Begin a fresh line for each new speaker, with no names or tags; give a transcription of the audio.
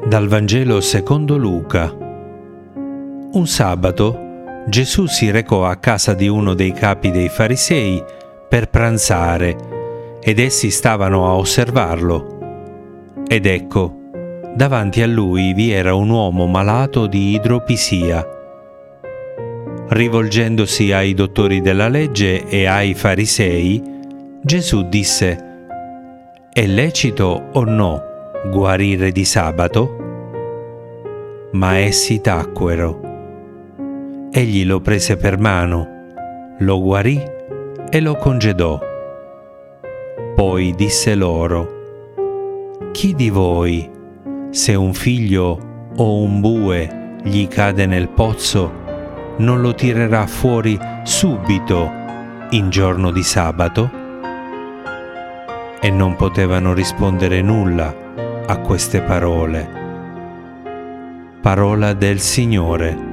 Dal Vangelo secondo Luca. Un sabato Gesù si recò a casa di uno dei capi dei farisei per pranzare ed essi stavano a osservarlo. Ed ecco, davanti a lui vi era un uomo malato di idropisia. Rivolgendosi ai dottori della legge e ai farisei, Gesù disse: «È lecito o no guarire di sabato?» Ma essi tacquero. Egli lo prese per mano, lo guarì e lo congedò. Poi disse loro: «Chi di voi, se un figlio o un bue gli cade nel pozzo, non lo tirerà fuori subito in giorno di sabato?» E non potevano rispondere nulla a queste parole. Parola del Signore.